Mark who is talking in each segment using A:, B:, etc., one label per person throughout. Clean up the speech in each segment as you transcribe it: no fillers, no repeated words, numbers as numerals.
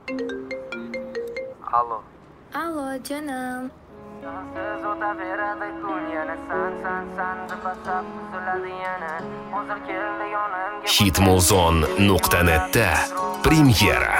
A: Alo.
B: Alo canım.
A: Sensiz o'taveradi kun yana san deb asab buziladi yana. Hozir keldi yonimga
C: Hitmuzon.net'da premyera.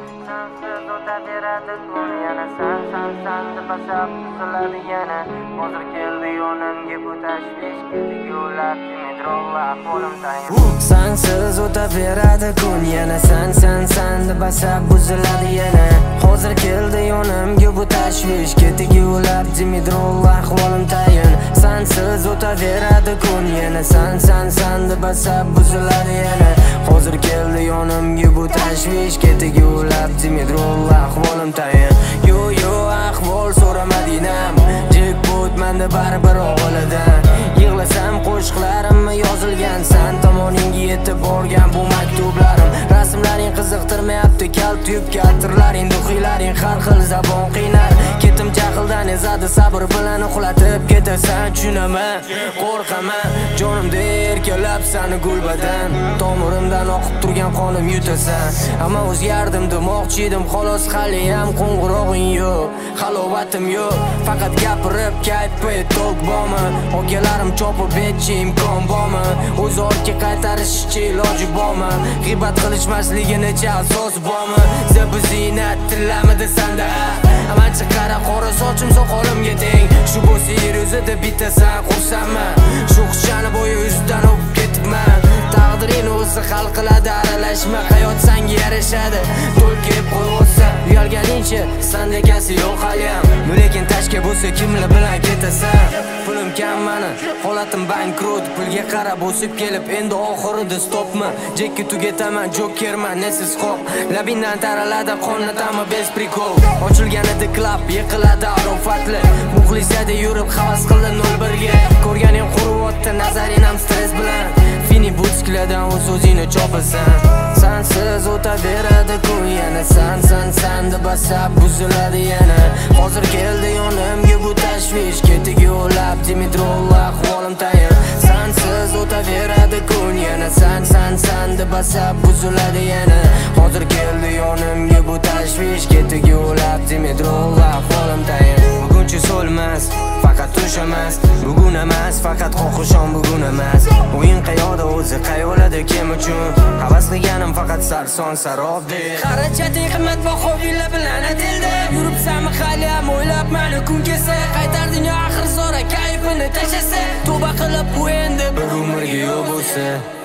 A: Sensiz o'taveradi kun yana san deb asab buziladi yana. Hozir keldi yonimga bu tashvish ketigulab Dimidrollar qo'lim tayin. Sensiz o'taveradi kun yana san deb asab buziladi yana. Hozir keldi yonimga bu tashvish ketigulab Dimidrollar ahvolim tayin. Sensiz o'taveradi kun yana san deb asab buziladi yana. Hozir keldi yonimga bu tashvish ketigulab Dimidrollar ahvolim tayin. Yo ahvol so'ramadinam, jackpot menda baribir o'g'lidan. Yig'lasam qo'shiqlarimni yozilgan, san tomoningga yetib borgan bu maktublarim. Rasmlaring qiziqtirmayapti, kalt yubka atirlaring, duxiylaring har xil zabon qiynar. Ketim jahildan ezadi, sabr bilan uxlatib ketasan, tushunaman, qo'rqaman. Jonimda erkalab sani gulbadan, tomirimdan oqib turgan qonim yutasan. Ammo o'zgardim demoqchi edim, xolos hali ham qo'ng'irog'ing yo'q, halovatim yo'q. Faqat gapirib kayfi to'q bormi? Okalarim chopib etchi imkon bormi? O'z ortga qaytarishchi iloji bormi? G'ibat qilishmasligicha asos bormi? Zebi ziynat tillamidi sanda? Amanchi qara qora sochim soqolimga teng. Shu bo'lsa yer yuzida bittasan xursandmi? Shu xushchani bo'yi o'zidan o'pib ketibman. Taqdiring o'zi hal qiladi, aralashma, hayot senga yarashadi. To'lkib qo'ysa uyalganingcha sanda kasi yo'q haliyam. Lekin tashka bo'lsa kimlar bilan ketasan? Pulim kam mani, holatim bankrot, pulga qarab o'sib kelib endi oxirida stopmi? Jekki tugataman, jokerman, nesiz qop. Labindan taraladi qonnatami bez prikol. Ochilganida klub yiqiladi arofatli. Muxlisada yurib havas qildi 01 ga. Ko'rganing quriyotdi nazarinam stress bilan. Fini butskilardan o'z o'zingni chopasan. Sensiz o'taveradi kun yana san deb asab buziladi yana. Hozir keldi yonimga bu tashvish ketigulab Dimidrollar ahvolim tayin. Sensiz o'taveradi kun yana san deb asab buziladi yana. Hozir keldi yonimga bu tashvish ketigulab Dimidrollar ahvolim tayin. Bugunchi so'lmas, faqat tush emas, bugun emas, faqat xohishim bugun emas. O'yin qayoqda o'zi qayoqlarda kim uchun? Havas qilganim faqat sarson sarobdi. Xarajating qimmatbaho villa bilan atildi. Yuribsanmi hali ham o'ylab mani kun kelsa, qaytar dunyo axir so'ra kayfini tashlasa, tavba qilib bu endi bir umrga yo'q bo'lsa.